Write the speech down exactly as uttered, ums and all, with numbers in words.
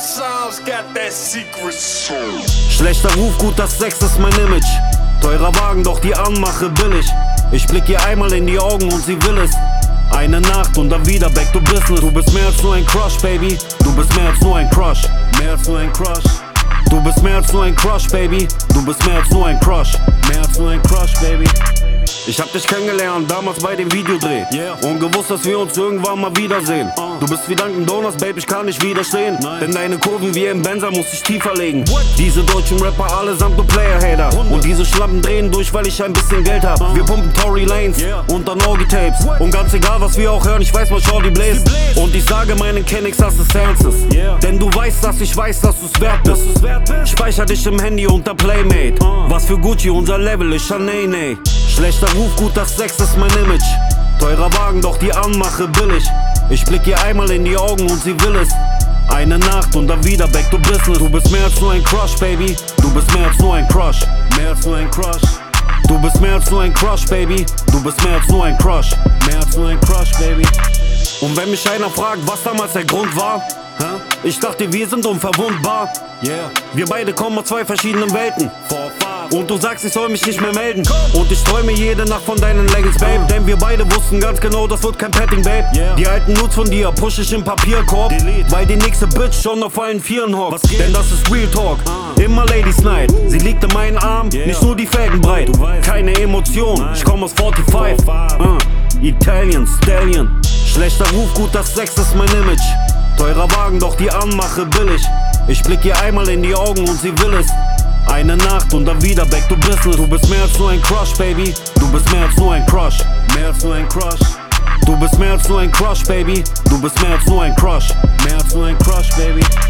Sounds got that secret soul. Schlechter Ruf, guter Sex ist mein Image. Teurer Wagen, doch die Anmache billig. Ich blick ihr einmal in die Augen und sie will es. Eine Nacht und dann wieder back to business. Du bist mehr als nur ein Crush, Baby. Du bist mehr als nur ein Crush. Mehr als nur ein Crush. Du bist mehr als nur ein Crush, Baby. Du bist mehr als nur ein Crush. Mehr als nur ein Crush, Baby. Ich hab dich kennengelernt, damals bei dem Videodreh. Yeah. Und gewusst, dass wir uns irgendwann mal wiedersehen. uh. Du bist wie Dunkin' Donuts, Babe, ich kann nicht widerstehen. Nein. Denn deine Kurven wie im Benzer muss ich tiefer legen. What? Diese deutschen Rapper allesamt nur Player-Hater. Und diese Schlampen drehen durch, weil ich ein bisschen Geld hab. uh. Wir pumpen Tory Lanes yeah. und dann Orgi-Tapes. Und ganz egal, was wir auch hören, ich weiß, was Shorty bläst. Und ich sage meinen Kennex, dass es ernst ist. Yeah. Denn du weißt, dass ich weiß, dass du's wert bist. Speicher dich im Handy unter Playmate. uh. Was für Gucci, unser Level ist Chanel. Schlechter Ruf, guter Sex ist mein Image. Teurer Wagen, doch die Anmache billig. Ich blick ihr einmal in die Augen und sie will es. Eine Nacht und dann wieder back to business. Du bist mehr als nur ein Crush, Baby. Du bist mehr als nur ein Crush. Mehr als nur ein Crush. Du bist mehr als nur ein Crush, Baby. Du bist mehr als nur ein Crush. Mehr als nur ein Crush, Baby. Und wenn mich einer fragt, was damals der Grund war, hä? Ich dachte, wir sind unverwundbar. Yeah. Wir beide kommen aus zwei verschiedenen Welten. Und du sagst, ich soll mich nicht mehr melden. Und ich träume jede Nacht von deinen Leggings, Babe. Denn wir beide wussten ganz genau, das wird kein Petting, Babe. Yeah. Die alten Nudes von dir push ich im Papierkorb. Delete. Weil die nächste Bitch schon auf allen Vieren hockt. Denn das ist Real Talk, uh. immer Ladies Night. Sie liegt in meinen Arm, yeah. nicht nur die Felgen breit. Keine Emotion, Nein. ich komm aus fünfundvierzig. uh. Italian, Stallion. Schlechter Ruf, guter Sex ist mein Image. Teurer Wagen, doch die Anmache billig. Ich blick ihr einmal in die Augen und sie will es. Eine Nacht und dann wieder back to business. Du bist mehr als nur ein Crush, Baby. Du bist mehr als nur ein Crush. Mehr als nur ein Crush. Du bist mehr als nur ein Crush, Baby. Du bist mehr als nur ein Crush. Mehr als nur ein Crush, Baby.